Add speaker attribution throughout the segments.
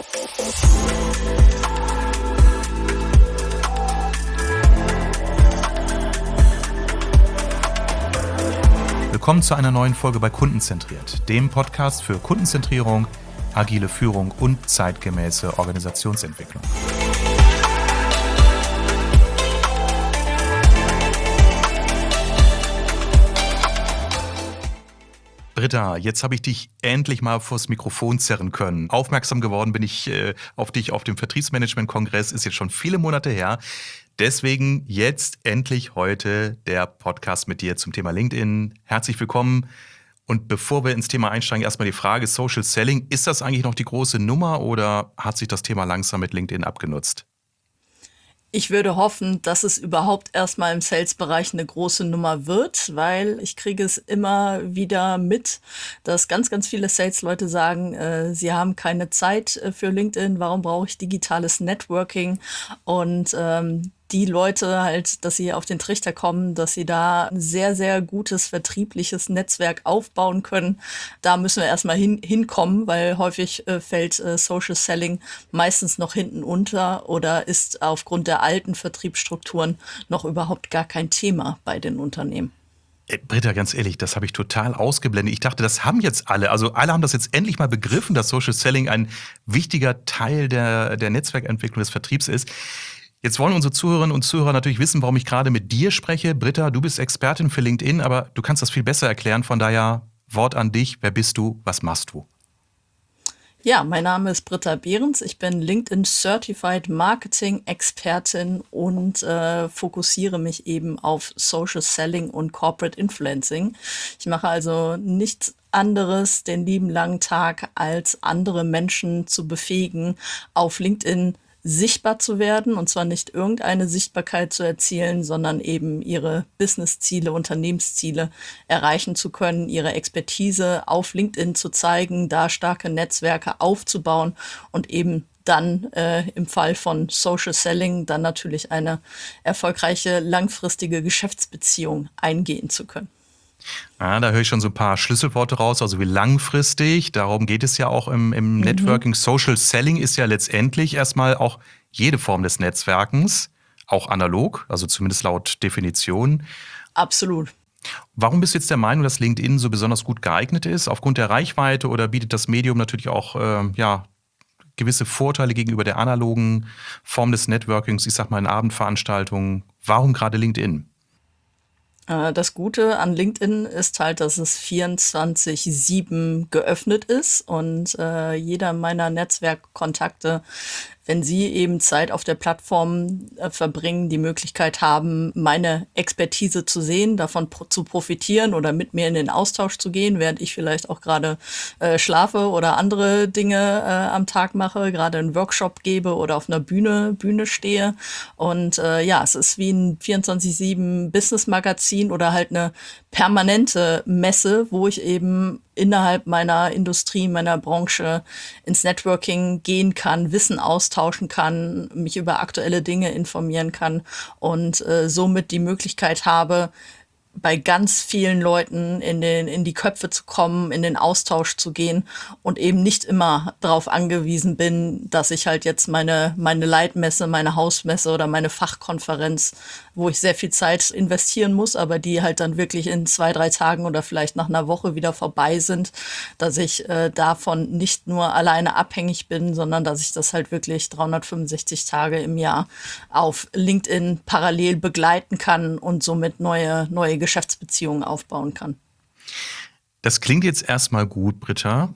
Speaker 1: Willkommen zu einer neuen Folge bei Kundenzentriert, dem Podcast für Kundenzentrierung, agile Führung und zeitgemäße Organisationsentwicklung. Britta, jetzt habe ich dich endlich mal vors Mikrofon zerren können. Aufmerksam geworden bin ich auf dich auf dem Vertriebsmanagement-Kongress, ist jetzt schon viele Monate her. Deswegen jetzt endlich heute der Podcast mit dir zum Thema LinkedIn. Herzlich willkommen. Und bevor wir ins Thema einsteigen, erstmal die Frage Social Selling. Ist das eigentlich noch die große Nummer oder hat sich das Thema langsam mit LinkedIn abgenutzt?
Speaker 2: Ich würde hoffen, dass es überhaupt erstmal im Sales-Bereich eine große Nummer wird, weil ich kriege es immer wieder mit, dass ganz, ganz viele Sales-Leute sagen, sie haben keine Zeit für LinkedIn, warum brauche ich digitales Networking? Und die Leute halt, dass sie auf den Trichter kommen, dass sie da ein sehr, sehr gutes vertriebliches Netzwerk aufbauen können. Da müssen wir erstmal hinkommen, weil häufig fällt Social Selling meistens noch hinten unter oder ist aufgrund der alten Vertriebsstrukturen noch überhaupt gar kein Thema bei den Unternehmen.
Speaker 1: Britta, ganz ehrlich, das habe ich total ausgeblendet. Ich dachte, das haben jetzt alle. Also alle haben das jetzt endlich mal begriffen, dass Social Selling ein wichtiger Teil der Netzwerkentwicklung des Vertriebs ist. Jetzt wollen unsere Zuhörerinnen und Zuhörer natürlich wissen, warum ich gerade mit dir spreche. Britta, du bist Expertin für LinkedIn, aber du kannst das viel besser erklären. Von daher, Wort an dich. Wer bist du? Was machst du?
Speaker 2: Ja, mein Name ist Britta Behrens. Ich bin LinkedIn Certified Marketing Expertin und fokussiere mich eben auf Social Selling und Corporate Influencing. Ich mache also nichts anderes den lieben langen Tag, als andere Menschen zu befähigen, auf LinkedIn sichtbar zu werden, und zwar nicht irgendeine Sichtbarkeit zu erzielen, sondern eben ihre Businessziele, Unternehmensziele erreichen zu können, ihre Expertise auf LinkedIn zu zeigen, da starke Netzwerke aufzubauen und eben dann im Fall von Social Selling dann natürlich eine erfolgreiche langfristige Geschäftsbeziehung eingehen zu können.
Speaker 1: Ja, da höre ich schon so ein paar Schlüsselworte raus, also wie langfristig, darum geht es ja auch im Networking. Social Selling ist ja letztendlich erstmal auch jede Form des Netzwerkens, auch analog, also zumindest laut Definition.
Speaker 2: Absolut.
Speaker 1: Warum bist du jetzt der Meinung, dass LinkedIn so besonders gut geeignet ist? Aufgrund der Reichweite oder bietet das Medium natürlich auch gewisse Vorteile gegenüber der analogen Form des Networkings, ich sag mal in Abendveranstaltungen? Warum gerade LinkedIn?
Speaker 2: Das Gute an LinkedIn ist halt, dass es 24/7 geöffnet ist und jeder meiner Netzwerkkontakte, wenn sie eben Zeit auf der Plattform verbringen, die Möglichkeit haben, meine Expertise zu sehen, davon zu profitieren oder mit mir in den Austausch zu gehen, während ich vielleicht auch gerade schlafe oder andere Dinge am Tag mache, gerade einen Workshop gebe oder auf einer Bühne stehe. Und es ist wie ein 24/7 Business-Magazin oder halt eine permanente Messe, wo ich eben innerhalb meiner Industrie, meiner Branche ins Networking gehen kann, Wissen austauschen kann, mich über aktuelle Dinge informieren kann und somit die Möglichkeit habe, bei ganz vielen Leuten in die Köpfe zu kommen, in den Austausch zu gehen und eben nicht immer darauf angewiesen bin, dass ich halt jetzt meine Leitmesse, meine Hausmesse oder meine Fachkonferenz, wo ich sehr viel Zeit investieren muss, aber die halt dann wirklich in 2-3 Tagen oder vielleicht nach einer Woche wieder vorbei sind, dass ich davon nicht nur alleine abhängig bin, sondern dass ich das halt wirklich 365 Tage im Jahr auf LinkedIn parallel begleiten kann und somit neue Geschäftsbeziehungen aufbauen kann.
Speaker 1: Das klingt jetzt erstmal gut, Britta.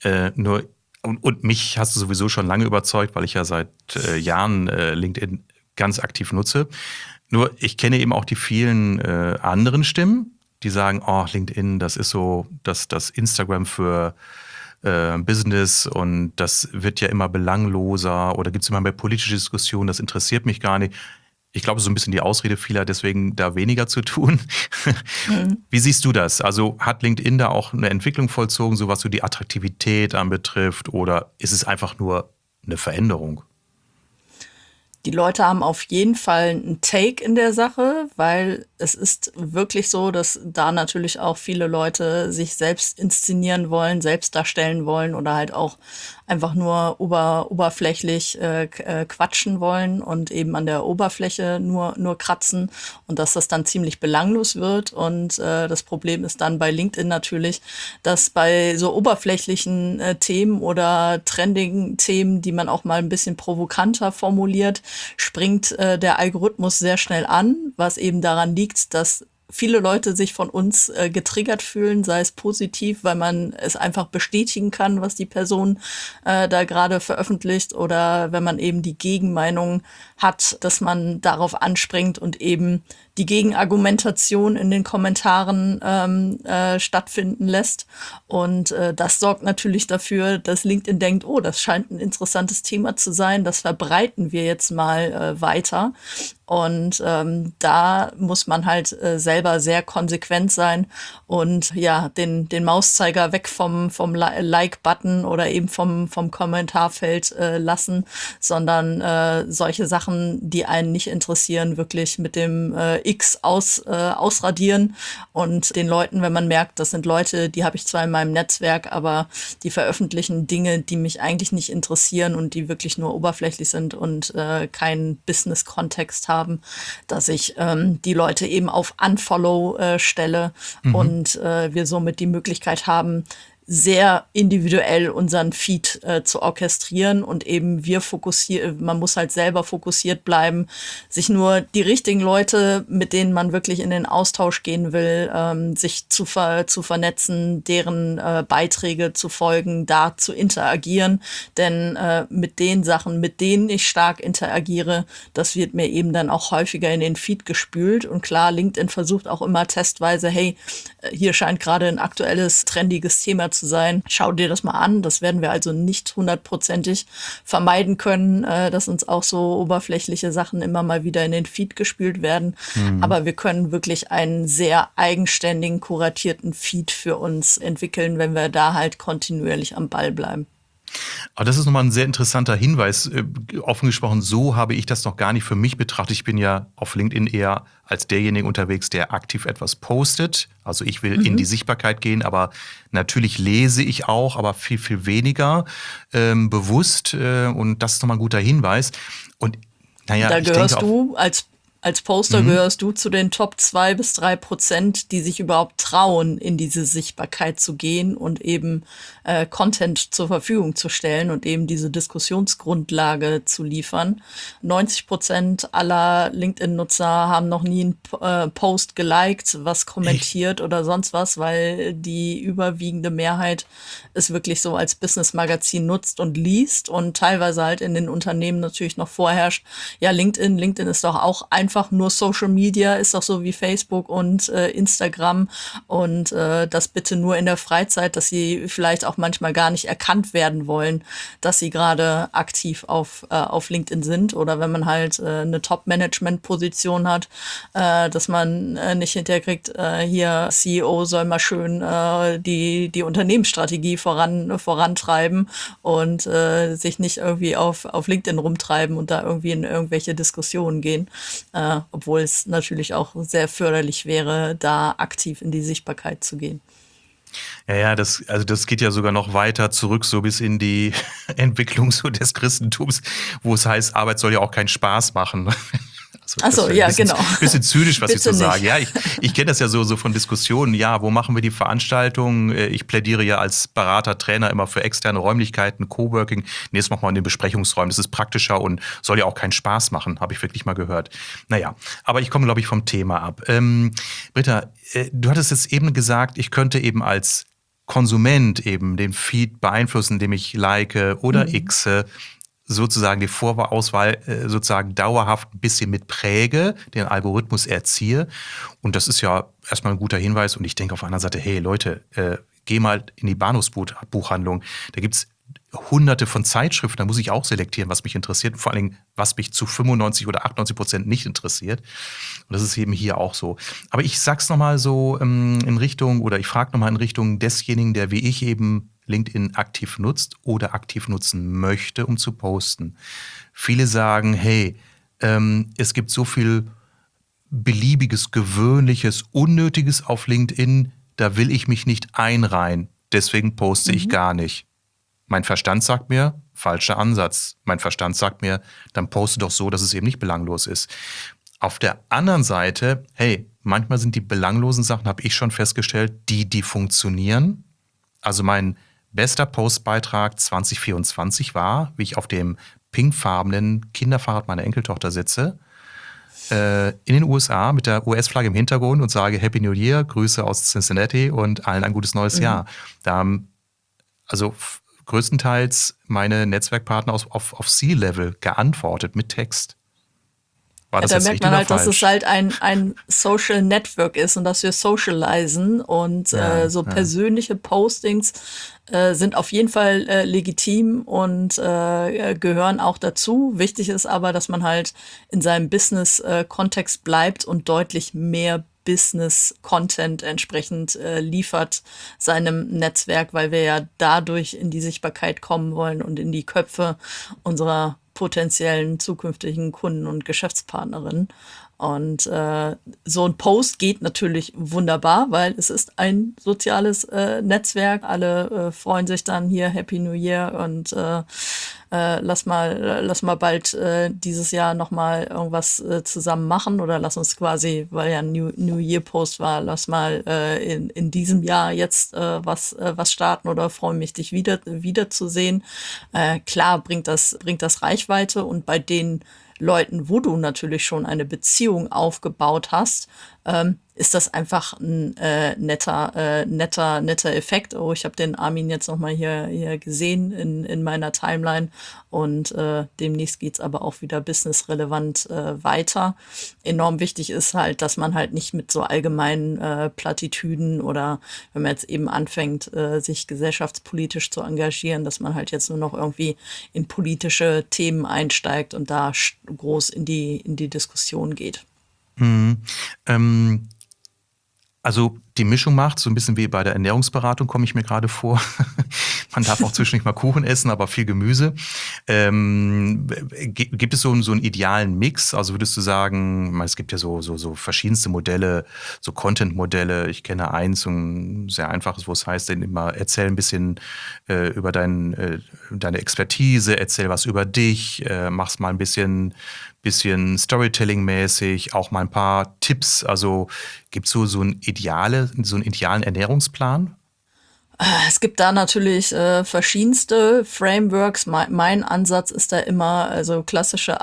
Speaker 1: Und mich hast du sowieso schon lange überzeugt, weil ich ja seit Jahren LinkedIn ganz aktiv nutze. Nur ich kenne eben auch die vielen anderen Stimmen, die sagen, oh, LinkedIn, das ist so das Instagram für Business und das wird ja immer belangloser oder gibt es immer mehr politische Diskussionen, das interessiert mich gar nicht. Ich glaube, so ein bisschen die Ausrede vieler, deswegen da weniger zu tun. Wie siehst du das? Also hat LinkedIn da auch eine Entwicklung vollzogen, so was so die Attraktivität anbetrifft, oder ist es einfach nur eine Veränderung?
Speaker 2: Die Leute haben auf jeden Fall einen Take in der Sache, weil es ist wirklich so, dass da natürlich auch viele Leute sich selbst inszenieren wollen, selbst darstellen wollen oder halt auch einfach nur oberflächlich quatschen wollen und eben an der Oberfläche nur kratzen und dass das dann ziemlich belanglos wird. Und das Problem ist dann bei LinkedIn natürlich, dass bei so oberflächlichen Themen oder trendigen Themen, die man auch mal ein bisschen provokanter formuliert, springt der Algorithmus sehr schnell an, was eben daran liegt, dass viele Leute sich von uns getriggert fühlen, sei es positiv, weil man es einfach bestätigen kann, was die Person da gerade veröffentlicht, oder wenn man eben die Gegenmeinung hat, dass man darauf anspringt und eben die Gegenargumentation in den Kommentaren stattfinden lässt. Und das sorgt natürlich dafür, dass LinkedIn denkt, oh, das scheint ein interessantes Thema zu sein, das verbreiten wir jetzt mal weiter. Und da muss man halt selber sehr konsequent sein und ja, den Mauszeiger weg vom Like-Button oder eben vom Kommentarfeld lassen, sondern solche Sachen, die einen nicht interessieren, wirklich mit dem X ausradieren und den Leuten, wenn man merkt, das sind Leute, die habe ich zwar in meinem Netzwerk, aber die veröffentlichen Dinge, die mich eigentlich nicht interessieren und die wirklich nur oberflächlich sind und keinen Business-Kontext haben, dass ich die Leute eben auf Unfollow stelle und wir somit die Möglichkeit haben, sehr individuell unseren Feed zu orchestrieren und eben man muss halt selber fokussiert bleiben, sich nur die richtigen Leute, mit denen man wirklich in den Austausch gehen will, sich zu vernetzen, deren Beiträge zu folgen, da zu interagieren, denn mit den Sachen, mit denen ich stark interagiere, das wird mir eben dann auch häufiger in den Feed gespült. Und klar, LinkedIn versucht auch immer testweise, hey, hier scheint gerade ein aktuelles, trendiges Thema zu sein. Schau dir das mal an. Das werden wir also nicht hundertprozentig vermeiden können, dass uns auch so oberflächliche Sachen immer mal wieder in den Feed gespült werden. Aber wir können wirklich einen sehr eigenständigen, kuratierten Feed für uns entwickeln, wenn wir da halt kontinuierlich am Ball bleiben.
Speaker 1: Aber das ist nochmal ein sehr interessanter Hinweis. Offen gesprochen, so habe ich das noch gar nicht für mich betrachtet. Ich bin ja auf LinkedIn eher als derjenige unterwegs, der aktiv etwas postet. Also ich will in die Sichtbarkeit gehen, aber natürlich lese ich auch, aber viel, viel weniger bewusst. Und das ist nochmal ein guter Hinweis. Und naja,
Speaker 2: Da
Speaker 1: ich denke
Speaker 2: gehörst
Speaker 1: auch,
Speaker 2: du als Poster gehörst du zu den Top 2-3%, die sich überhaupt trauen, in diese Sichtbarkeit zu gehen und eben Content zur Verfügung zu stellen und eben diese Diskussionsgrundlage zu liefern. 90% aller LinkedIn-Nutzer haben noch nie einen Post geliked, was kommentiert oder sonst was, weil die überwiegende Mehrheit es wirklich so als Business-Magazin nutzt und liest und teilweise halt in den Unternehmen natürlich noch vorherrscht, ja, LinkedIn ist doch auch einfach nur Social Media, ist doch so wie Facebook und Instagram und das bitte nur in der Freizeit, dass sie vielleicht auch manchmal gar nicht erkannt werden wollen, dass sie gerade aktiv auf LinkedIn sind, oder wenn man halt eine Top-Management-Position hat, dass man nicht hinterkriegt, hier CEO soll mal schön die Unternehmensstrategie vorantreiben und sich nicht irgendwie auf LinkedIn rumtreiben und da irgendwie in irgendwelche Diskussionen gehen, obwohl es natürlich auch sehr förderlich wäre, da aktiv in die Sichtbarkeit zu gehen.
Speaker 1: ja, das geht ja sogar noch weiter zurück, so bis in die Entwicklung so des Christentums, wo es heißt, Arbeit soll ja auch keinen Spaß machen. Also
Speaker 2: Ach so,
Speaker 1: das
Speaker 2: ja,
Speaker 1: ein bisschen,
Speaker 2: genau.
Speaker 1: bisschen zynisch, was ich
Speaker 2: Bitte
Speaker 1: so sage.
Speaker 2: nicht.
Speaker 1: Ja, ich kenne das ja so von Diskussionen. Ja, wo machen wir die Veranstaltungen? Ich plädiere ja als Berater, Trainer immer für externe Räumlichkeiten, Coworking. Nee, das machen wir in den Besprechungsräumen. Das ist praktischer und soll ja auch keinen Spaß machen, habe ich wirklich mal gehört. Naja, aber ich komme, glaube ich, vom Thema ab. Britta, du hattest jetzt eben gesagt, ich könnte eben als Konsument eben den Feed beeinflussen, indem ich like oder xe, sozusagen die Vorauswahl sozusagen dauerhaft ein bisschen mit präge, den Algorithmus erziehe. Und das ist ja erstmal ein guter Hinweis. Und ich denke auf der anderen Seite, hey Leute, geh mal in die Bahnhofsbuchhandlung. Da gibt's hunderte von Zeitschriften, da muss ich auch selektieren, was mich interessiert, vor allen Dingen, was mich zu 95 oder 98% nicht interessiert. Und das ist eben hier auch so. Aber ich sag's nochmal so in Richtung, oder ich frage nochmal in Richtung desjenigen, der wie ich eben LinkedIn aktiv nutzt oder aktiv nutzen möchte, um zu posten. Viele sagen, hey, Es gibt so viel beliebiges, gewöhnliches, unnötiges auf LinkedIn, da will ich mich nicht einreihen. Deswegen poste ich gar nicht. Mein Verstand sagt mir, falscher Ansatz. Mein Verstand sagt mir, dann poste doch so, dass es eben nicht belanglos ist. Auf der anderen Seite, hey, manchmal sind die belanglosen Sachen, habe ich schon festgestellt, die funktionieren. Also mein bester Postbeitrag 2024 war, wie ich auf dem pinkfarbenen Kinderfahrrad meiner Enkeltochter sitze, in den USA mit der US-Flagge im Hintergrund und sage Happy New Year, Grüße aus Cincinnati und allen ein gutes neues Jahr. Da haben also größtenteils meine Netzwerkpartner auf C-Level geantwortet mit Text. War das
Speaker 2: Da
Speaker 1: jetzt
Speaker 2: merkt
Speaker 1: richtig
Speaker 2: man
Speaker 1: oder
Speaker 2: halt, dass es
Speaker 1: falsch?
Speaker 2: halt ein Social Network ist und dass wir socialisen und
Speaker 1: Ja,
Speaker 2: so
Speaker 1: ja.
Speaker 2: persönliche Postings sind auf jeden Fall legitim und gehören auch dazu. Wichtig ist aber, dass man halt in seinem Business-Kontext bleibt und deutlich mehr Business-Content entsprechend liefert seinem Netzwerk, weil wir ja dadurch in die Sichtbarkeit kommen wollen und in die Köpfe unserer potenziellen zukünftigen Kunden und Geschäftspartnerinnen. Und so ein Post geht natürlich wunderbar, weil es ist ein soziales Netzwerk. Alle freuen sich dann hier Happy New Year und lass mal bald dieses Jahr noch mal irgendwas zusammen machen oder lass uns quasi, weil ja ein New Year Post war, lass mal in diesem Jahr jetzt was starten oder freue mich, dich wiederzusehen. Klar bringt das Reichweite und bei den Leuten, wo du natürlich schon eine Beziehung aufgebaut hast, ist das einfach ein netter Effekt. Oh, ich habe den Armin jetzt noch mal hier gesehen in meiner Timeline und demnächst geht's aber auch wieder businessrelevant weiter. Enorm wichtig ist halt, dass man halt nicht mit so allgemeinen Plattitüden oder wenn man jetzt eben anfängt, sich gesellschaftspolitisch zu engagieren, dass man halt jetzt nur noch irgendwie in politische Themen einsteigt und da groß in die Diskussion geht.
Speaker 1: Ähm, Also die Mischung macht, so ein bisschen wie bei der Ernährungsberatung komme ich mir gerade vor. Man darf auch zwischendurch mal Kuchen essen, aber viel Gemüse. Gibt es so einen idealen Mix? Also würdest du sagen, es gibt ja so verschiedenste Modelle, so Content-Modelle. Ich kenne eins, so ein sehr einfaches, wo es heißt, denn immer erzähl ein bisschen über deine Expertise, erzähl was über dich, mach's mal ein bisschen Storytelling-mäßig, auch mal ein paar Tipps. Also gibt es so einen idealen Ernährungsplan?
Speaker 2: Es gibt da natürlich verschiedenste Frameworks. Mein Ansatz ist da immer also klassische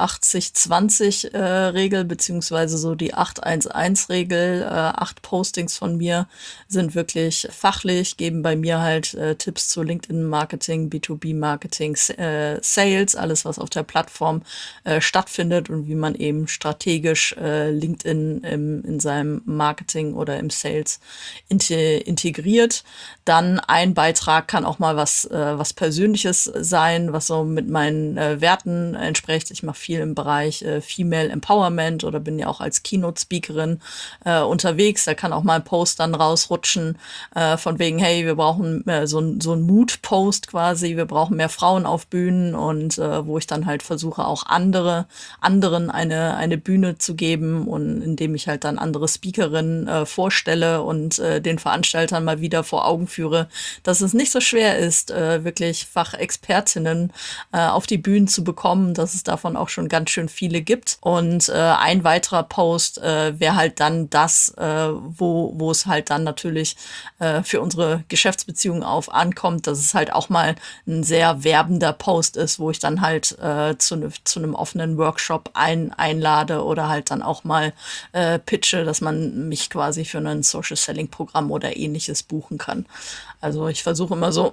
Speaker 2: 80-20 Regel beziehungsweise so die 8-1-1 Regel. 8 Postings von mir sind wirklich fachlich, geben bei mir halt Tipps zu LinkedIn-Marketing, B2B-Marketing, Sales, alles was auf der Plattform stattfindet und wie man eben strategisch LinkedIn in seinem Marketing oder im Sales integriert. Dann ein Beitrag kann auch mal was Persönliches sein, was so mit meinen Werten entspricht. Ich mache viel im Bereich Female Empowerment oder bin ja auch als Keynote-Speakerin unterwegs. Da kann auch mal ein Post dann rausrutschen von wegen, hey, wir brauchen so ein Mood-Post quasi. Wir brauchen mehr Frauen auf Bühnen und wo ich dann halt versuche, auch anderen eine Bühne zu geben und indem ich halt dann andere Speakerinnen vorstelle und den Veranstaltern mal wieder vor Augen führe, dass es nicht so schwer ist, wirklich Fachexpertinnen auf die Bühnen zu bekommen, dass es davon auch schon ganz schön viele gibt. Und ein weiterer Post wäre halt dann das, wo es halt dann natürlich für unsere Geschäftsbeziehungen auf ankommt, dass es halt auch mal ein sehr werbender Post ist, wo ich dann halt zu einem offenen Workshop einlade oder halt dann auch mal pitche, dass man mich quasi für ein Social Selling Programm oder ähnliches buchen kann. Also ich versuche immer so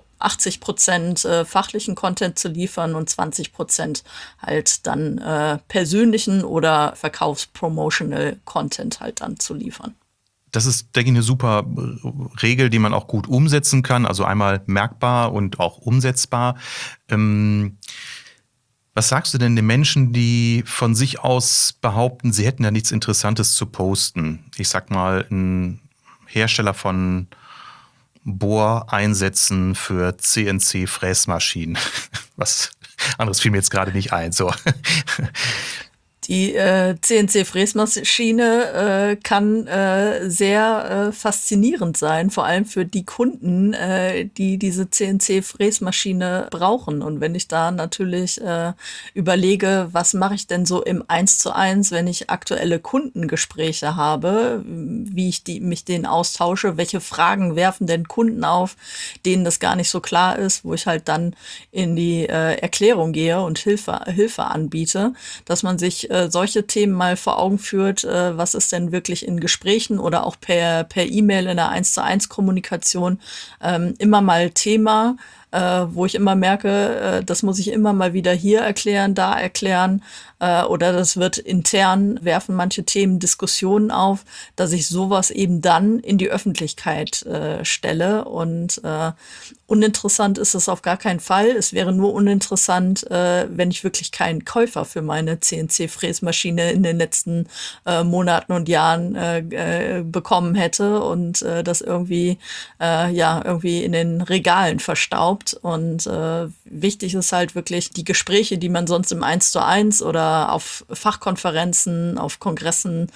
Speaker 2: 80% fachlichen Content zu liefern und 20% halt dann persönlichen oder Verkaufspromotional Content halt dann zu liefern.
Speaker 1: Das ist, denke ich, eine super Regel, die man auch gut umsetzen kann. Also einmal merkbar und auch umsetzbar. Was sagst du denn den Menschen, die von sich aus behaupten, sie hätten ja nichts Interessantes zu posten? Ich sag mal, ein Hersteller von Bohreinsätzen für CNC-Fräsmaschinen. Was anderes fiel mir jetzt gerade nicht ein. So.
Speaker 2: Die CNC-Fräsmaschine kann sehr faszinierend sein, vor allem für die Kunden, die diese CNC-Fräsmaschine brauchen. Und wenn ich da natürlich überlege, was mache ich denn so im 1:1, wenn ich aktuelle Kundengespräche habe, wie ich mich denen austausche, welche Fragen werfen denn Kunden auf, denen das gar nicht so klar ist, wo ich halt dann in die Erklärung gehe und Hilfe anbiete, dass man sich solche Themen mal vor Augen führt, was ist denn wirklich in Gesprächen oder auch per E-Mail in der 1:1 Kommunikation immer mal Thema, wo ich immer merke, das muss ich immer mal wieder hier erklären, da erklären, oder das wird intern, werfen manche Themen Diskussionen auf, dass ich sowas eben dann in die Öffentlichkeit stelle. Und uninteressant ist es auf gar keinen Fall. Es wäre nur uninteressant, wenn ich wirklich keinen Käufer für meine CNC-Fräsmaschine in den letzten Monaten und Jahren bekommen hätte und das irgendwie irgendwie in den Regalen verstaubt. Und wichtig ist halt wirklich die Gespräche, die man sonst im 1:1 oder auf Fachkonferenzen, auf Kongressen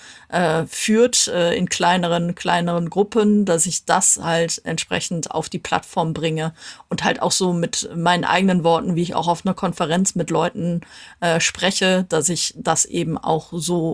Speaker 2: führt, in kleineren Gruppen, dass ich das halt entsprechend auf die Plattform bringe und halt auch so mit meinen eigenen Worten, wie ich auch auf einer Konferenz mit Leuten spreche, dass ich das eben auch so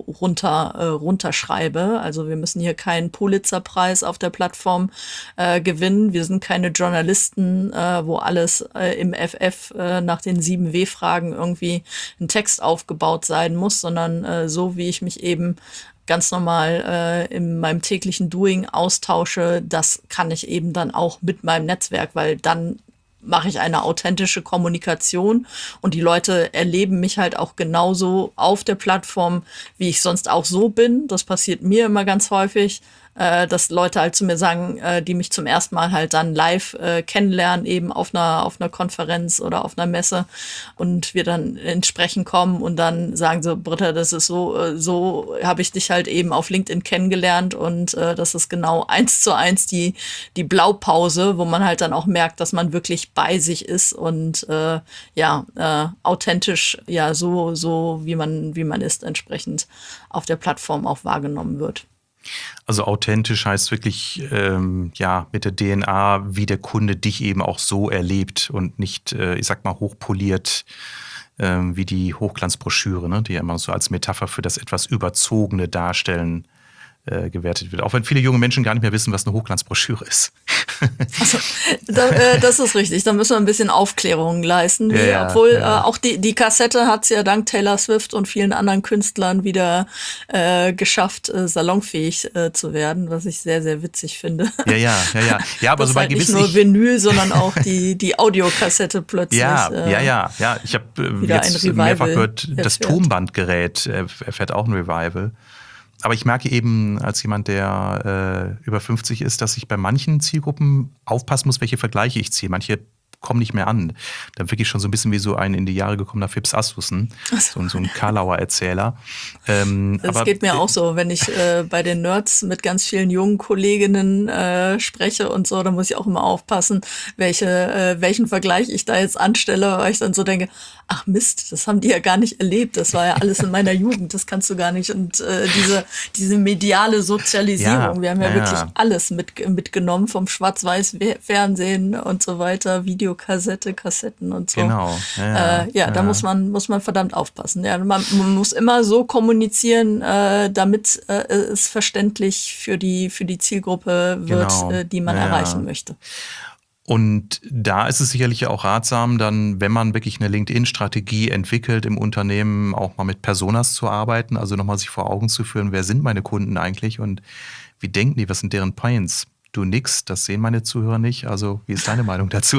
Speaker 2: runterschreibe. Also wir müssen hier keinen Pulitzerpreis auf der Plattform gewinnen. Wir sind keine Journalisten, wo alles im FF nach den 7 W-Fragen irgendwie ein Text aufgebaut sein muss, sondern so wie ich mich eben ganz normal in meinem täglichen Doing austausche, das kann ich eben dann auch mit meinem Netzwerk, weil dann mache ich eine authentische Kommunikation und die Leute erleben mich halt auch genauso auf der Plattform, wie ich sonst auch so bin. Das passiert mir immer ganz häufig, dass Leute halt zu mir sagen, die mich zum ersten Mal halt dann live kennenlernen, eben auf einer Konferenz oder auf einer Messe und wir dann ins Sprechen kommen und dann sagen so, Britta, das ist so habe ich dich halt eben auf LinkedIn kennengelernt und das ist genau 1:1 die Blaupause, wo man halt dann auch merkt, dass man wirklich bei sich ist und authentisch, so wie man ist, entsprechend auf der Plattform auch wahrgenommen wird.
Speaker 1: Also authentisch heißt wirklich, mit der DNA, wie der Kunde dich eben auch so erlebt und nicht, ich sag mal, hochpoliert, wie die Hochglanzbroschüre, ne, die ja immer so als Metapher für das etwas Überzogene Darstellen gewertet wird. Auch wenn viele junge Menschen gar nicht mehr wissen, was eine Hochglanzbroschüre ist.
Speaker 2: Also, das ist richtig. Da müssen wir ein bisschen Aufklärung leisten. Auch die Kassette hat es ja dank Taylor Swift und vielen anderen Künstlern wieder geschafft, salonfähig zu werden, was ich sehr, sehr witzig finde.
Speaker 1: Ja, aber
Speaker 2: das
Speaker 1: so bei
Speaker 2: halt nicht
Speaker 1: gewissen
Speaker 2: nur Vinyl, sondern auch die Audiokassette plötzlich.
Speaker 1: Ja. Ich habe jetzt mehrfach gehört, das Tonbandgerät erfährt auch ein Revival. Aber ich merke eben als jemand, der über 50 ist, dass ich bei manchen Zielgruppen aufpassen muss, welche Vergleiche ich ziehe. Manche kommen nicht mehr an. Dann wirklich schon so ein bisschen wie so ein in die Jahre gekommener Fips Asmussen, so ein Karlauer Erzähler.
Speaker 2: Das geht mir auch so, wenn ich bei den Nerds mit ganz vielen jungen Kolleginnen spreche und so, da muss ich auch immer aufpassen, welchen Vergleich ich da jetzt anstelle, weil ich dann so denke, ach Mist, das haben die ja gar nicht erlebt, das war ja alles in meiner Jugend, das kannst du gar nicht. Und diese mediale Sozialisierung, wir haben ja wirklich alles mitgenommen, vom Schwarz-Weiß-Fernsehen und so weiter, Videokassette, Kassetten und so.
Speaker 1: Genau.
Speaker 2: Da muss man verdammt aufpassen. Ja, man muss immer so kommunizieren, damit es verständlich für die Zielgruppe wird, die man erreichen möchte.
Speaker 1: Und da ist es sicherlich auch ratsam, dann, wenn man wirklich eine LinkedIn-Strategie entwickelt im Unternehmen, auch mal mit Personas zu arbeiten, also nochmal sich vor Augen zu führen, wer sind meine Kunden eigentlich und wie denken die, was sind deren Pains? Du nix, das sehen meine Zuhörer nicht. Also wie ist deine Meinung dazu?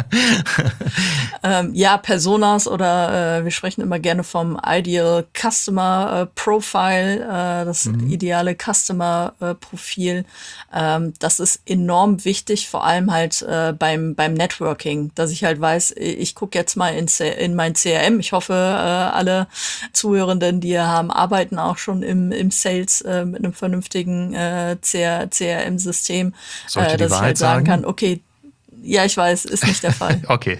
Speaker 2: Personas oder wir sprechen immer gerne vom Ideal Customer Profile, das ideale Customer Profil. Das ist enorm wichtig, vor allem halt beim Networking, dass ich halt weiß, ich gucke jetzt mal in mein CRM. Ich hoffe, alle Zuhörenden, die hier haben, arbeiten auch schon im Sales mit einem vernünftigen CRM-System.
Speaker 1: Sollte die
Speaker 2: dass ich
Speaker 1: Wahrheit
Speaker 2: halt sagen
Speaker 1: sagen?
Speaker 2: kann, okay, Ja, ich weiß, ist nicht der Fall.
Speaker 1: Okay.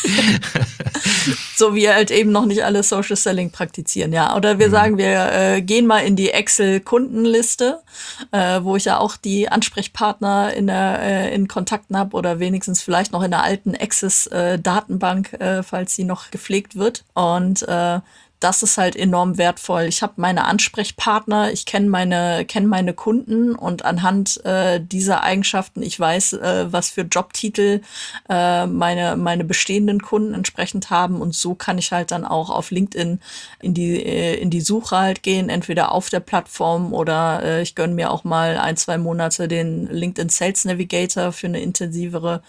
Speaker 2: So wie halt eben noch nicht alle Social Selling praktizieren, ja. Oder wir sagen, wir gehen mal in die Excel-Kundenliste, wo ich ja auch die Ansprechpartner in Kontakten habe oder wenigstens vielleicht noch in der alten Access-Datenbank, falls sie noch gepflegt wird. Und das ist halt enorm wertvoll. Ich habe meine Ansprechpartner, ich kenne meine Kunden und anhand dieser Eigenschaften, ich weiß, was für Jobtitel meine bestehenden Kunden entsprechend haben, und so kann ich halt dann auch auf LinkedIn in die Suche halt gehen, entweder auf der Plattform oder ich gönne mir auch mal 1-2 Monate den LinkedIn Sales Navigator für eine intensivere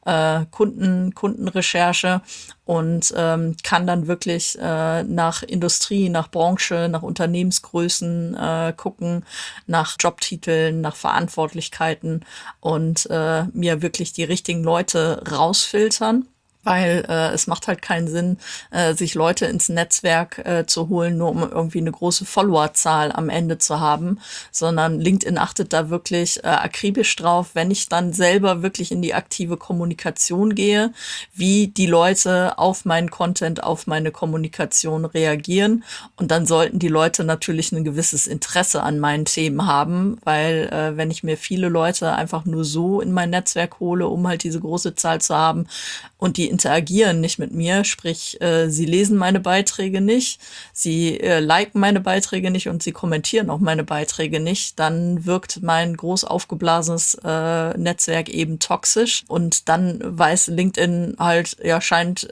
Speaker 2: Kundenrecherche und kann dann wirklich nach Industrie, nach Branche, nach Unternehmensgrößen gucken, nach Jobtiteln, nach Verantwortlichkeiten und mir wirklich die richtigen Leute rausfiltern. Weil es macht halt keinen Sinn, sich Leute ins Netzwerk zu holen, nur um irgendwie eine große Followerzahl am Ende zu haben, sondern LinkedIn achtet da wirklich akribisch drauf, wenn ich dann selber wirklich in die aktive Kommunikation gehe, wie die Leute auf meinen Content, auf meine Kommunikation reagieren. Und dann sollten die Leute natürlich ein gewisses Interesse an meinen Themen haben, weil wenn ich mir viele Leute einfach nur so in mein Netzwerk hole, um halt diese große Zahl zu haben, und die interagieren nicht mit mir, sprich, sie lesen meine Beiträge nicht, sie liken meine Beiträge nicht und sie kommentieren auch meine Beiträge nicht, dann wirkt mein groß aufgeblasenes Netzwerk eben toxisch, und dann weiß LinkedIn halt, ja, scheint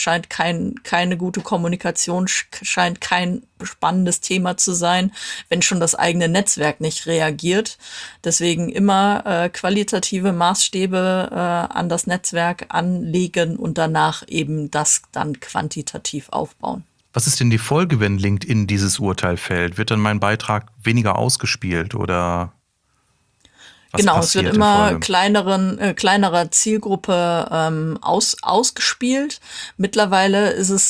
Speaker 2: keine gute Kommunikation, scheint kein spannendes Thema zu sein, wenn schon das eigene Netzwerk nicht reagiert. Deswegen immer qualitative Maßstäbe an das Netzwerk anlegen und danach eben das dann quantitativ aufbauen.
Speaker 1: Was ist denn die Folge, wenn LinkedIn dieses Urteil fällt? Wird dann mein Beitrag weniger ausgespielt oder was
Speaker 2: Genau, es wird
Speaker 1: passiert in
Speaker 2: immer
Speaker 1: Folge?
Speaker 2: kleinerer Zielgruppe ausgespielt. Mittlerweile ist es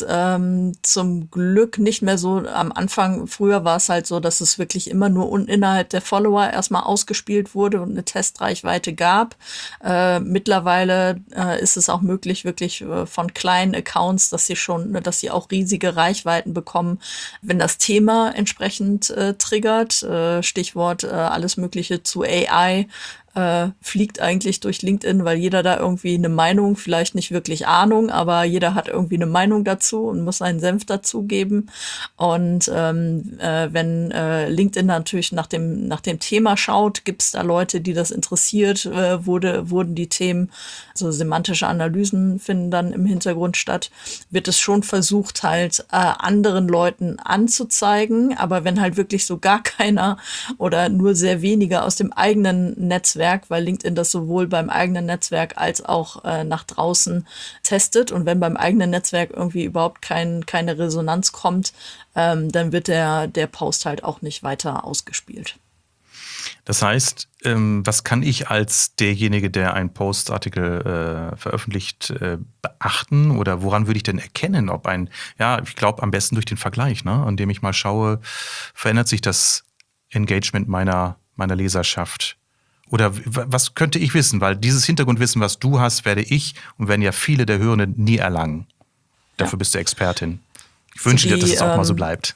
Speaker 2: zum Glück nicht mehr so. Am Anfang, früher war es halt so, dass es wirklich immer nur innerhalb der Follower erstmal ausgespielt wurde und eine Testreichweite gab. Mittlerweile ist es auch möglich, wirklich von kleinen Accounts, dass sie auch riesige Reichweiten bekommen, wenn das Thema entsprechend triggert. Stichwort alles Mögliche zu AI. Fliegt eigentlich durch LinkedIn, weil jeder da irgendwie eine Meinung, vielleicht nicht wirklich Ahnung, aber jeder hat irgendwie eine Meinung dazu und muss seinen Senf dazugeben. Und wenn LinkedIn natürlich nach dem Thema schaut, gibt es da Leute, die das interessiert, wurden die Themen, also semantische Analysen finden dann im Hintergrund statt, wird es schon versucht, halt anderen Leuten anzuzeigen. Aber wenn halt wirklich so gar keiner oder nur sehr wenige aus dem eigenen Netzwerk, weil LinkedIn das sowohl beim eigenen Netzwerk als auch nach draußen testet. Und wenn beim eigenen Netzwerk irgendwie überhaupt keine Resonanz kommt, dann wird der Post halt auch nicht weiter ausgespielt.
Speaker 1: Das heißt, was kann ich als derjenige, der einen Postartikel veröffentlicht, beachten oder woran würde ich denn erkennen, ob ich glaube am besten durch den Vergleich, ne? Indem ich mal schaue, verändert sich das Engagement meiner Leserschaft? Oder was könnte ich wissen? Weil dieses Hintergrundwissen, was du hast, werde ich und werden ja viele der Hörenden nie erlangen. Dafür bist du Expertin. Ich wünsche dir, dass es auch mal so bleibt.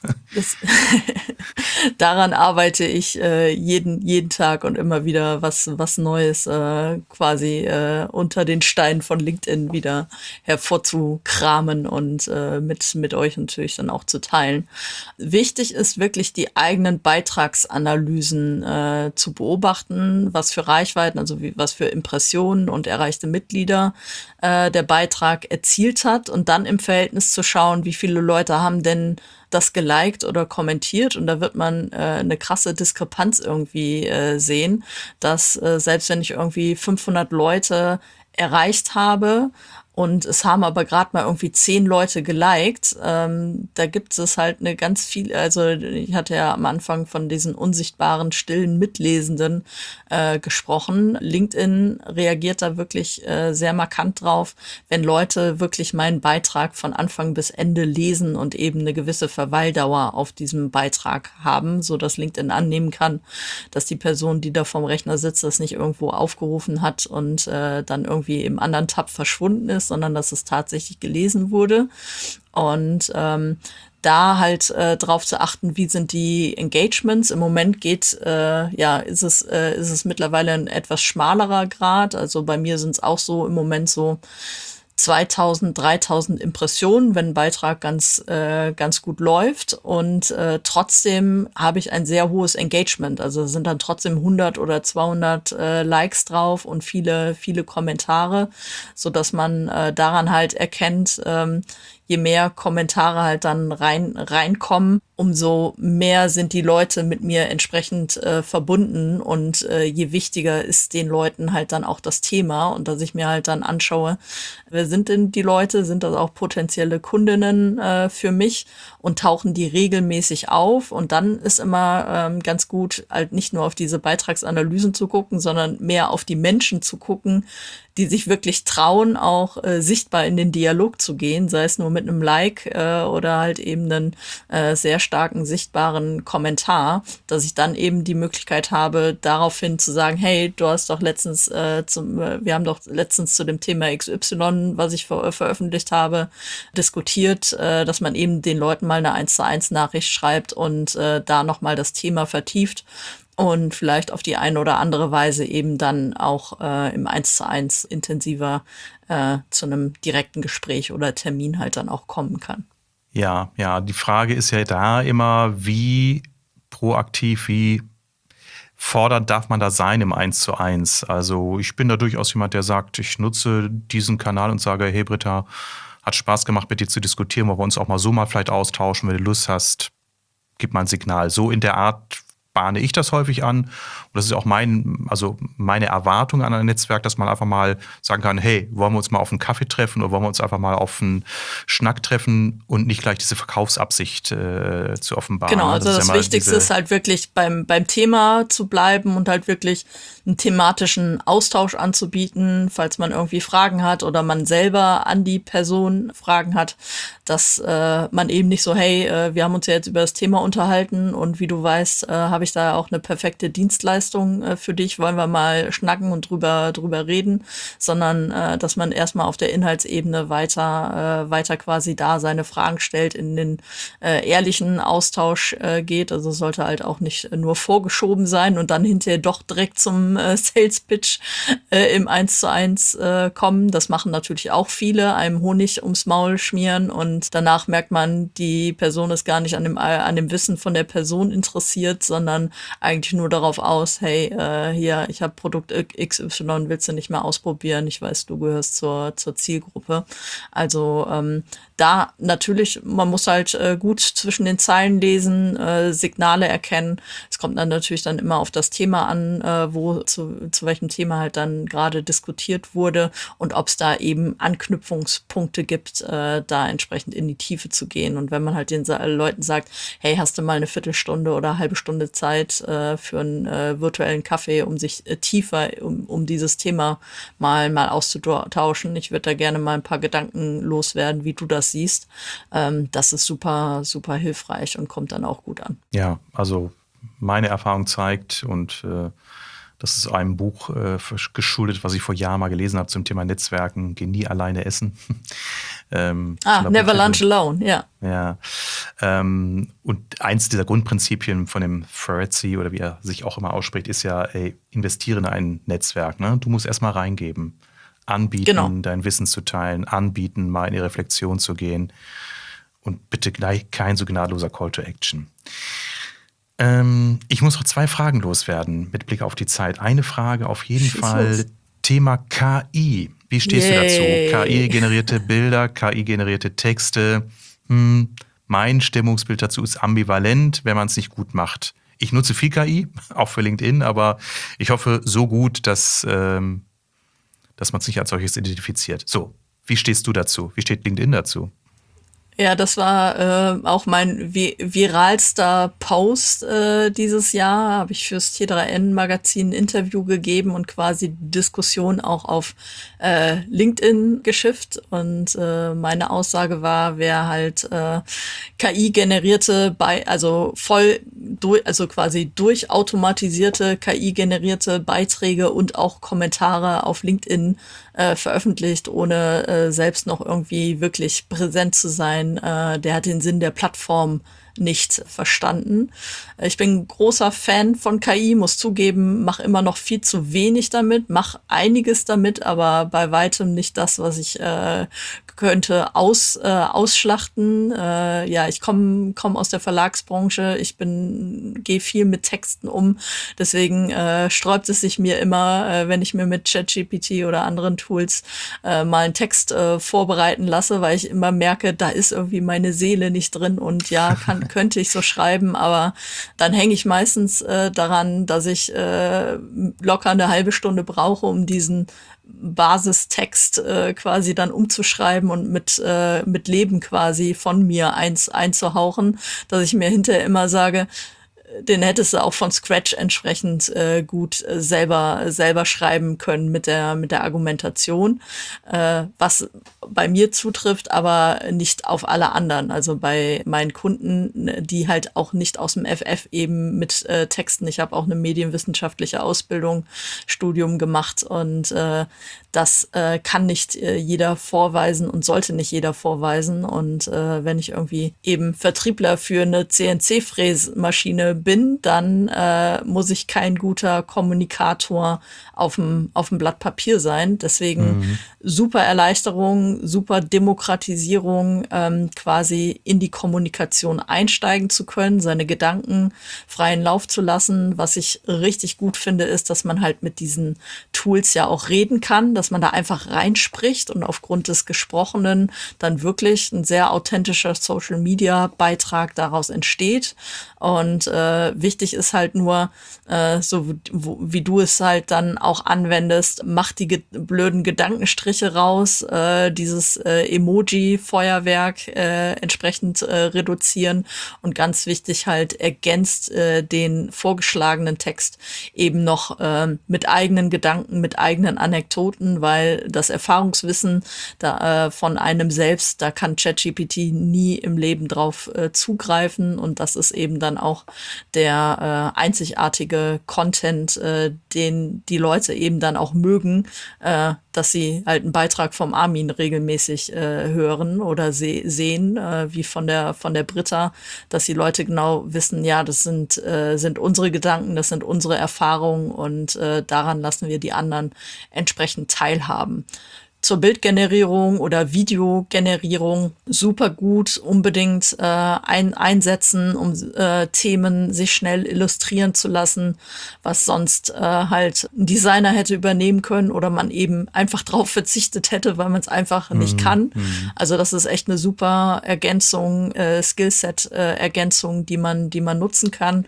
Speaker 2: Daran arbeite ich jeden Tag und immer wieder was Neues quasi unter den Steinen von LinkedIn wieder hervorzukramen und mit euch natürlich dann auch zu teilen. Wichtig ist wirklich, die eigenen Beitragsanalysen zu beobachten, was für Reichweiten, also was für Impressionen und erreichte Mitglieder der Beitrag erzielt hat, und dann im Verhältnis zu schauen, wie viele Leute haben denn das geliked oder kommentiert, und da wird man eine krasse Diskrepanz irgendwie sehen, dass selbst wenn ich irgendwie 500 Leute erreicht habe und es haben aber gerade mal irgendwie 10 Leute geliked. Da gibt es halt eine ganz viel, also ich hatte ja am Anfang von diesen unsichtbaren, stillen Mitlesenden gesprochen. LinkedIn reagiert da wirklich sehr markant drauf, wenn Leute wirklich meinen Beitrag von Anfang bis Ende lesen und eben eine gewisse Verweildauer auf diesem Beitrag haben, so dass LinkedIn annehmen kann, dass die Person, die da vorm Rechner sitzt, das nicht irgendwo aufgerufen hat und dann irgendwie im anderen Tab verschwunden ist, sondern dass es tatsächlich gelesen wurde. Und da halt drauf zu achten, wie sind die Engagements. Im Moment ist es mittlerweile ein etwas schmalerer Grad. Also bei mir sind es auch so im Moment so 2000, 3000 Impressionen, wenn ein Beitrag ganz gut läuft. Und trotzdem habe ich ein sehr hohes Engagement. Also es sind dann trotzdem 100 oder 200 Likes drauf und viele, viele Kommentare, so dass man daran halt erkennt, je mehr Kommentare halt dann reinkommen, umso mehr sind die Leute mit mir entsprechend verbunden und je wichtiger ist den Leuten halt dann auch das Thema und dass ich mir halt dann anschaue, wer sind denn die Leute, sind das auch potenzielle Kundinnen für mich und tauchen die regelmäßig auf und dann ist immer ganz gut, halt nicht nur auf diese Beitragsanalysen zu gucken, sondern mehr auf die Menschen zu gucken, die sich wirklich trauen, auch sichtbar in den Dialog zu gehen, sei es nur mit einem Like oder halt eben einen sehr starken, sichtbaren Kommentar, dass ich dann eben die Möglichkeit habe, daraufhin zu sagen, hey, du hast doch letztens wir haben doch letztens zu dem Thema XY, was ich veröffentlicht habe, diskutiert, dass man eben den Leuten mal eine 1:1 Nachricht schreibt und da nochmal das Thema vertieft und vielleicht auf die eine oder andere Weise eben dann auch im 1:1 intensiver zu einem direkten Gespräch oder Termin halt dann auch kommen kann.
Speaker 1: Ja, ja, die Frage ist ja da immer, wie proaktiv, wie fordernd darf man da sein im 1:1? Also ich bin da durchaus jemand, der sagt, ich nutze diesen Kanal und sage, hey Britta, hat Spaß gemacht, mit dir zu diskutieren, wollen wir uns auch mal so mal vielleicht austauschen, wenn du Lust hast, gib mal ein Signal. So in der Art bahne ich das häufig an. Und das ist auch meine Erwartung an ein Netzwerk, dass man einfach mal sagen kann, hey, wollen wir uns mal auf einen Kaffee treffen oder wollen wir uns einfach mal auf einen Schnack treffen und nicht gleich diese Verkaufsabsicht zu offenbaren.
Speaker 2: Genau, also das Wichtigste ist halt wirklich beim Thema zu bleiben und halt wirklich einen thematischen Austausch anzubieten, falls man irgendwie Fragen hat oder man selber an die Person Fragen hat, dass man eben nicht so, hey, wir haben uns ja jetzt über das Thema unterhalten und wie du weißt, habe ich da auch eine perfekte Dienstleistung für dich, wollen wir mal schnacken und drüber reden, sondern dass man erstmal auf der Inhaltsebene weiter quasi da seine Fragen stellt, in den ehrlichen Austausch geht. Also es sollte halt auch nicht nur vorgeschoben sein und dann hinterher doch direkt zum Sales Pitch im 1:1 kommen. Das machen natürlich auch viele, einem Honig ums Maul schmieren und danach merkt man, die Person ist gar nicht an dem Wissen von der Person interessiert, sondern eigentlich nur darauf aus, hey, hier, ich habe Produkt XY, willst du nicht mehr ausprobieren? Ich weiß, du gehörst zur Zielgruppe. Also da natürlich, man muss halt gut zwischen den Zeilen lesen, Signale erkennen. Es kommt dann natürlich dann immer auf das Thema an, zu welchem Thema halt dann gerade diskutiert wurde und ob es da eben Anknüpfungspunkte gibt, da entsprechend in die Tiefe zu gehen. Und wenn man halt den Leuten sagt, hey, hast du mal eine Viertelstunde oder eine halbe Stunde Zeit für einen virtuellen Kaffee, um sich tiefer um dieses Thema mal auszutauschen. Ich würde da gerne mal ein paar Gedanken loswerden, wie du das siehst. Das ist super, super hilfreich und kommt dann auch gut an.
Speaker 1: Ja, also meine Erfahrung zeigt und das ist einem Buch geschuldet, was ich vor Jahren mal gelesen habe zum Thema Netzwerken. Geh nie alleine essen.
Speaker 2: Never lunch alone, ja.
Speaker 1: Ja. Und eins dieser Grundprinzipien von dem Ferretti oder wie er sich auch immer ausspricht, ist ja, ey, investiere in ein Netzwerk. Ne? Du musst erstmal reingeben, anbieten,
Speaker 2: Genau.
Speaker 1: dein Wissen zu teilen, anbieten, mal in die Reflexion zu gehen. Und bitte gleich kein so gnadenloser Call to Action. Ich muss noch 2 Fragen loswerden mit Blick auf die Zeit. Eine Frage auf jeden Fall, Thema KI. Wie stehst du dazu? KI-generierte Bilder, KI-generierte Texte. Mein Stimmungsbild dazu ist ambivalent, wenn man es nicht gut macht. Ich nutze viel KI, auch für LinkedIn, aber ich hoffe so gut, dass man es nicht als solches identifiziert. So, Wie stehst du dazu? Wie steht LinkedIn dazu?
Speaker 2: Ja, das war auch mein viralster Post dieses Jahr. Habe ich fürs T3N-Magazin ein Interview gegeben und quasi die Diskussion auch auf LinkedIn geschifft. Und meine Aussage war, wer halt KI-generierte, also quasi durchautomatisierte KI-generierte Beiträge und auch Kommentare auf LinkedIn veröffentlicht, ohne selbst noch irgendwie wirklich präsent zu sein, der hat den Sinn der Plattform nicht verstanden. Ich bin großer Fan von KI, muss zugeben, mache immer noch viel zu wenig damit, mache einiges damit, aber bei weitem nicht das, was ich könnte ausschlachten. Ja, ich komm aus der Verlagsbranche, gehe viel mit Texten um, deswegen sträubt es sich mir immer, wenn ich mir mit ChatGPT oder anderen Tools mal einen Text vorbereiten lasse, weil ich immer merke, da ist irgendwie meine Seele nicht drin und ja, könnte ich so schreiben, aber dann hänge ich meistens daran, dass ich locker eine halbe Stunde brauche, um diesen Basistext quasi dann umzuschreiben und mit Leben quasi von mir einzuhauchen, dass ich mir hinterher immer sage, den hättest du auch von Scratch entsprechend gut selber schreiben können mit der Argumentation, was bei mir zutrifft, aber nicht auf alle anderen. Also bei meinen Kunden, die halt auch nicht aus dem FF eben mit Texten. Ich habe auch eine medienwissenschaftliche Ausbildung, Studium gemacht und das kann nicht jeder vorweisen und sollte nicht jeder vorweisen. Und wenn ich irgendwie eben Vertriebler für eine CNC-Fräsmaschine bin, dann muss ich kein guter Kommunikator auf dem Blatt Papier sein. Deswegen super Erleichterung, super Demokratisierung, quasi in die Kommunikation einsteigen zu können, seine Gedanken freien Lauf zu lassen. Was ich richtig gut finde, ist, dass man halt mit diesen Tools ja auch reden kann, dass man da einfach reinspricht und aufgrund des Gesprochenen dann wirklich ein sehr authentischer Social-Media-Beitrag daraus entsteht. Und wichtig ist halt nur, wie du es halt dann auch anwendest, mach die blöden Gedankenstriche raus, dieses Emoji-Feuerwerk entsprechend reduzieren und ganz wichtig halt ergänzt den vorgeschlagenen Text eben noch mit eigenen Gedanken, mit eigenen Anekdoten, weil das Erfahrungswissen von einem selbst, da kann ChatGPT nie im Leben drauf zugreifen und das ist eben dann auch der einzigartige Content, den die Leute eben dann auch mögen, dass sie halt einen Beitrag vom Armin regelmäßig hören oder sehen, wie von der Britta, dass die Leute genau wissen, ja, das sind unsere Gedanken, das sind unsere Erfahrungen und daran lassen wir die anderen entsprechend teilhaben. Zur Bildgenerierung oder Videogenerierung super gut, unbedingt einsetzen, um Themen sich schnell illustrieren zu lassen, was sonst halt ein Designer hätte übernehmen können oder man eben einfach drauf verzichtet hätte, weil man es einfach nicht kann. Also das ist echt eine super Ergänzung, Skillset-Ergänzung, die man nutzen kann.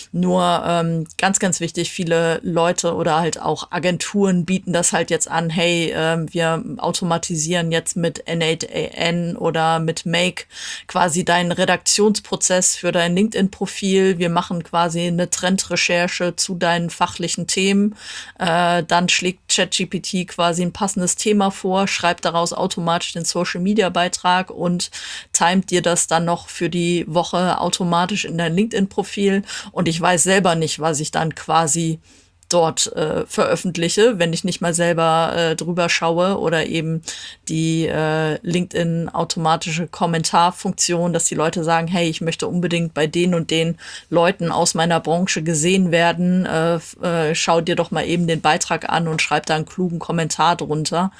Speaker 2: Nur ganz, ganz wichtig, viele Leute oder halt auch Agenturen bieten das halt jetzt an, hey, wir automatisieren jetzt mit N8N oder mit Make quasi deinen Redaktionsprozess für dein LinkedIn-Profil. Wir machen quasi eine Trendrecherche zu deinen fachlichen Themen. Dann schlägt ChatGPT quasi ein passendes Thema vor, schreibt daraus automatisch den Social-Media-Beitrag und timet dir das dann noch für die Woche automatisch in dein LinkedIn-Profil. Und ich weiß selber nicht, was ich dann quasi dort veröffentliche, wenn ich nicht mal selber drüber schaue oder eben die LinkedIn automatische Kommentarfunktion, dass die Leute sagen, hey, ich möchte unbedingt bei den und den Leuten aus meiner Branche gesehen werden, schau dir doch mal eben den Beitrag an und schreib da einen klugen Kommentar drunter.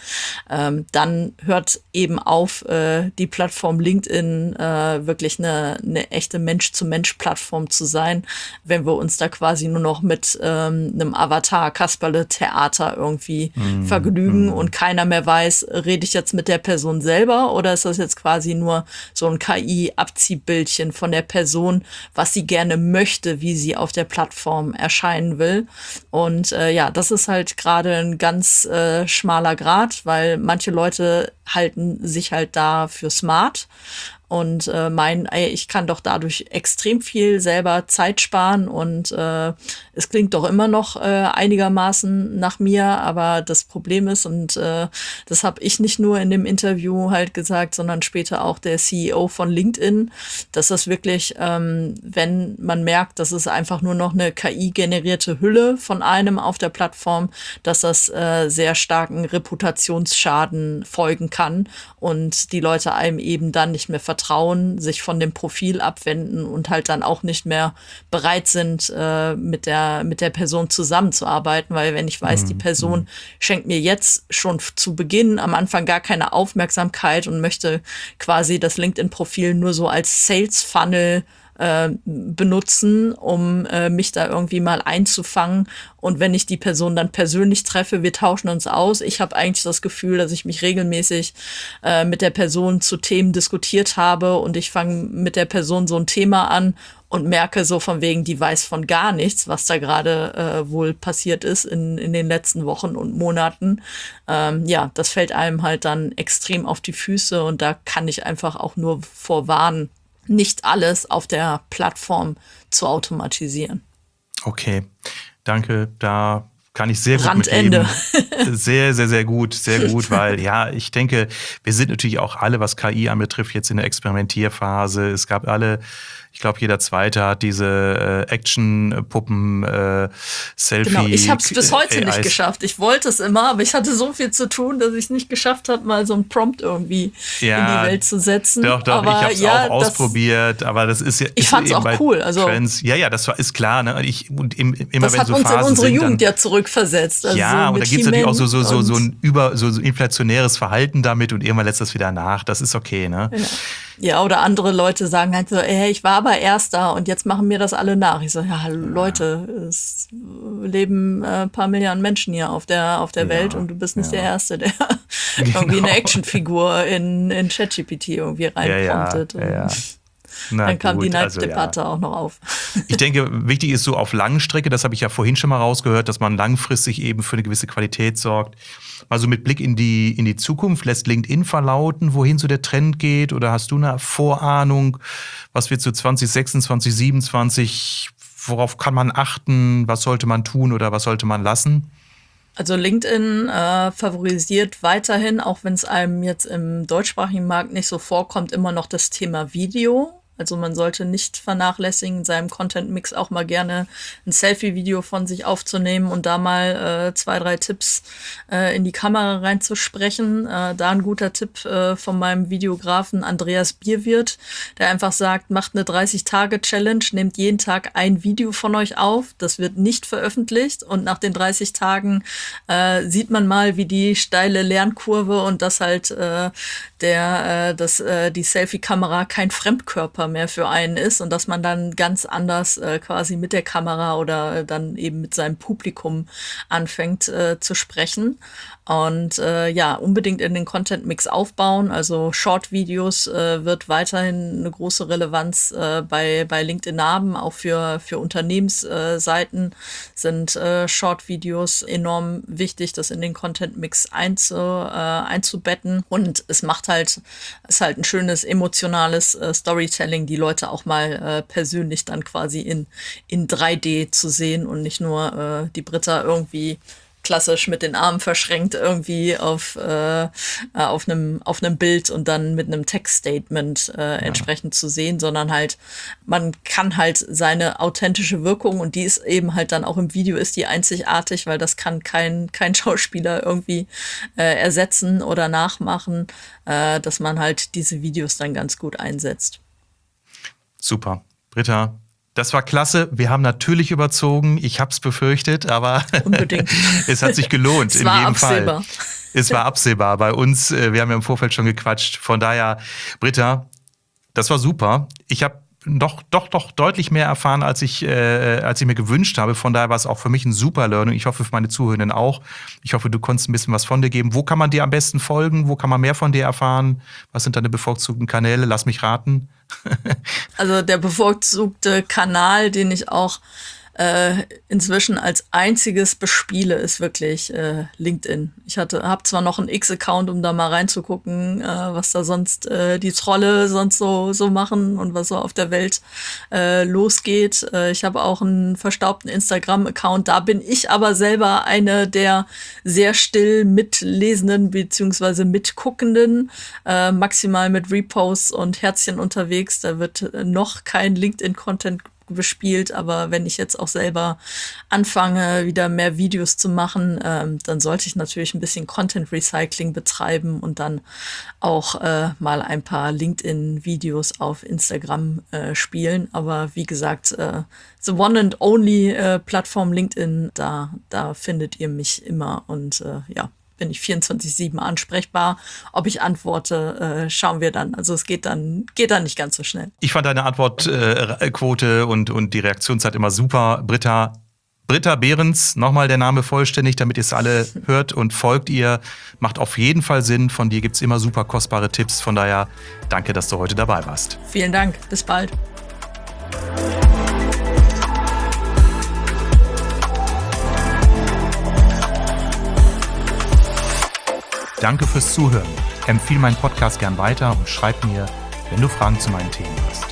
Speaker 2: Dann hört eben auf, die Plattform LinkedIn wirklich eine echte Mensch-zu-Mensch-Plattform zu sein, wenn wir uns da quasi nur noch mit einem Avatar, Kasperle-Theater irgendwie vergnügen und keiner mehr weiß, rede ich jetzt mit der Person selber oder ist das jetzt quasi nur so ein KI-Abziehbildchen von der Person, was sie gerne möchte, wie sie auf der Plattform erscheinen will. Und ja, das ist halt gerade ein ganz schmaler Grat, weil manche Leute halten sich halt da für smart und meinen, ey, ich kann doch dadurch extrem viel selber Zeit sparen und es klingt doch immer noch einigermaßen nach mir, aber das Problem ist, und das habe ich nicht nur in dem Interview halt gesagt, sondern später auch der CEO von LinkedIn, dass das wirklich, wenn man merkt, dass es einfach nur noch eine KI-generierte Hülle von einem auf der Plattform, dass das sehr starken Reputationsschaden folgen kann und die Leute einem eben dann nicht mehr vertrauen, sich von dem Profil abwenden und halt dann auch nicht mehr bereit sind, mit der Person zusammenzuarbeiten, weil wenn ich weiß, die Person schenkt mir jetzt schon zu Beginn am Anfang gar keine Aufmerksamkeit und möchte quasi das LinkedIn-Profil nur so als Sales-Funnel benutzen, um mich da irgendwie mal einzufangen. Und wenn ich die Person dann persönlich treffe, wir tauschen uns aus. Ich habe eigentlich das Gefühl, dass ich mich regelmäßig mit der Person zu Themen diskutiert habe und ich fange mit der Person so ein Thema an und merke so von wegen, die weiß von gar nichts, was da gerade wohl passiert ist in den letzten Wochen und Monaten. Ja, das fällt einem halt dann extrem auf die Füße und da kann ich einfach auch nur vorwarnen, nicht alles auf der Plattform zu automatisieren.
Speaker 1: Okay, danke. Da kann ich sehr gut
Speaker 2: Randende.
Speaker 1: mitleben. Sehr, sehr, sehr gut, weil ja, ich denke, wir sind natürlich auch alle, was KI anbetrifft, jetzt in der Experimentierphase. Es gab alle, ich glaube, jeder Zweite hat diese Action-Puppen, Selfie.
Speaker 2: Genau, ich habe es bis heute
Speaker 1: AIs.
Speaker 2: nicht geschafft. Ich wollte es immer, aber ich hatte so viel zu tun, dass ich es nicht geschafft habe, mal so einen Prompt irgendwie in die Welt zu setzen.
Speaker 1: Doch,
Speaker 2: aber
Speaker 1: ich habe es auch ausprobiert, aber das ist ja.
Speaker 2: Ich fand es auch cool. Also
Speaker 1: Trends. Ja, ist klar. Ne? Immer
Speaker 2: das
Speaker 1: wenn
Speaker 2: hat
Speaker 1: so
Speaker 2: uns
Speaker 1: Phasen
Speaker 2: in unsere
Speaker 1: sind,
Speaker 2: Jugend ja zurückversetzt. Also
Speaker 1: ja,
Speaker 2: so
Speaker 1: und da gibt es natürlich auch so inflationäres Verhalten damit und irgendwann lässt das wieder nach. Das ist okay, ne?
Speaker 2: Ja, oder andere Leute sagen halt so, ey, ich war aber Erster und jetzt machen mir das alle nach. Ich so, ja, Leute, es leben ein paar Milliarden Menschen hier auf der Welt und du bist nicht der Erste, der irgendwie eine Actionfigur in ChatGPT irgendwie reinpromptet. Dann kam die Neiddebatte auch noch auf.
Speaker 1: Ich denke, wichtig ist so auf Langstrecke, das habe ich ja vorhin schon mal rausgehört, dass man langfristig eben für eine gewisse Qualität sorgt. Also mit Blick in die Zukunft, lässt LinkedIn verlauten, wohin so der Trend geht? Oder hast du eine Vorahnung, was wird so 2026, 2027, worauf kann man achten, was sollte man tun oder was sollte man lassen?
Speaker 2: Also LinkedIn favorisiert weiterhin, auch wenn es einem jetzt im deutschsprachigen Markt nicht so vorkommt, immer noch das Thema Video. Also man sollte nicht vernachlässigen, in seinem Content-Mix auch mal gerne ein Selfie-Video von sich aufzunehmen und da mal 2, 3 Tipps in die Kamera reinzusprechen. Da ein guter Tipp von meinem Videografen Andreas Bierwirth, der einfach sagt, macht eine 30-Tage-Challenge, nehmt jeden Tag ein Video von euch auf. Das wird nicht veröffentlicht und nach den 30 Tagen sieht man mal, wie die steile Lernkurve und dass halt die Selfie-Kamera kein Fremdkörper mehr für einen ist und dass man dann ganz anders quasi mit der Kamera oder dann eben mit seinem Publikum anfängt zu sprechen. Und ja, unbedingt in den Content-Mix aufbauen. Also Short-Videos wird weiterhin eine große Relevanz bei LinkedIn haben. Auch für Unternehmensseiten sind Short-Videos enorm wichtig, das in den Content-Mix einzubetten. Und es ist halt ein schönes emotionales Storytelling, die Leute auch mal persönlich dann quasi in 3D zu sehen und nicht nur die Britta irgendwie klassisch mit den Armen verschränkt irgendwie auf einem Bild und dann mit einem Textstatement entsprechend zu sehen, sondern halt, man kann halt seine authentische Wirkung und die ist eben halt dann auch im Video ist die einzigartig, weil das kann kein Schauspieler irgendwie ersetzen oder nachmachen, dass man halt diese Videos dann ganz gut einsetzt.
Speaker 1: Super. Britta, das war klasse. Wir haben natürlich überzogen. Ich habe es befürchtet, aber
Speaker 2: unbedingt.
Speaker 1: Es hat sich gelohnt in jedem Fall. Es war absehbar bei uns. Wir haben ja im Vorfeld schon gequatscht. Von daher, Britta, das war super. Ich habe doch deutlich mehr erfahren, als ich mir gewünscht habe. Von daher war es auch für mich ein super Learning. Ich hoffe, für meine Zuhörenden auch. Ich hoffe, du konntest ein bisschen was von dir geben. Wo kann man dir am besten folgen? Wo kann man mehr von dir erfahren? Was sind deine bevorzugten Kanäle? Lass mich raten.
Speaker 2: Also der bevorzugte Kanal, den ich auch inzwischen als einziges bespiele, ist wirklich LinkedIn. Ich habe zwar noch einen X-Account, um da mal reinzugucken, was da sonst die Trolle sonst so machen und was so auf der Welt losgeht. Ich habe auch einen verstaubten Instagram-Account. Da bin ich aber selber eine der sehr still mitlesenden beziehungsweise mitguckenden, maximal mit Reposts und Herzchen unterwegs. Da wird noch kein LinkedIn-Content bespielt, aber wenn ich jetzt auch selber anfange, wieder mehr Videos zu machen, dann sollte ich natürlich ein bisschen Content Recycling betreiben und dann auch mal ein paar LinkedIn-Videos auf Instagram spielen. Aber wie gesagt, the one and only Plattform LinkedIn, da findet ihr mich immer und bin ich 24/7 ansprechbar. Ob ich antworte, schauen wir dann. Also es geht dann nicht ganz so schnell.
Speaker 1: Ich fand deine Antwortquote und die Reaktionszeit immer super. Britta Behrens, nochmal der Name vollständig, damit ihr es alle hört und folgt ihr. Macht auf jeden Fall Sinn. Von dir gibt es immer super kostbare Tipps. Von daher danke, dass du heute dabei warst.
Speaker 2: Vielen Dank. Bis bald.
Speaker 1: Danke fürs Zuhören. Empfehle meinen Podcast gern weiter und schreib mir, wenn du Fragen zu meinen Themen hast.